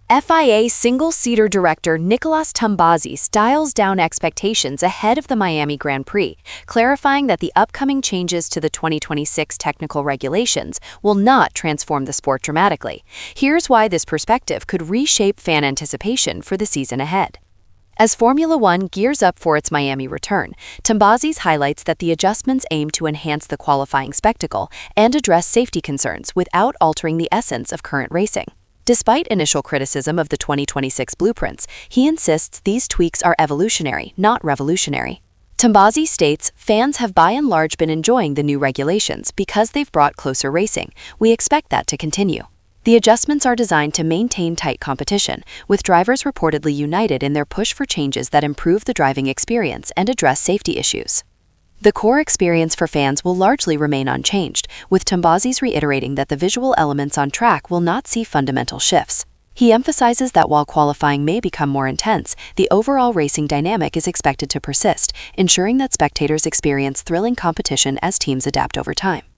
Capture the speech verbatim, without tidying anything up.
F I A single-seater director Nicolas Tombazis dials down expectations ahead of the Miami Grand Prix, clarifying that the upcoming changes to the twenty twenty-six technical regulations will not transform the sport dramatically. Here's why this perspective could reshape fan anticipation for the season ahead. As Formula One gears up for its Miami return, Tombazis highlights that the adjustments aim to enhance the qualifying spectacle and address safety concerns without altering the essence of current racing. Despite initial criticism of the twenty twenty-six blueprints, he insists these tweaks are evolutionary, not revolutionary. Tombazis states, "Fans have by and large been enjoying the new regulations because they've brought closer racing. We expect that to continue." The adjustments are designed to maintain tight competition, with drivers reportedly united in their push for changes that improve the driving experience and address safety issues. The core experience for fans will largely remain unchanged, with Tombazis reiterating that the visual elements on track will not see fundamental shifts. He emphasizes that while qualifying may become more intense, the overall racing dynamic is expected to persist, ensuring that spectators experience thrilling competition as teams adapt over time.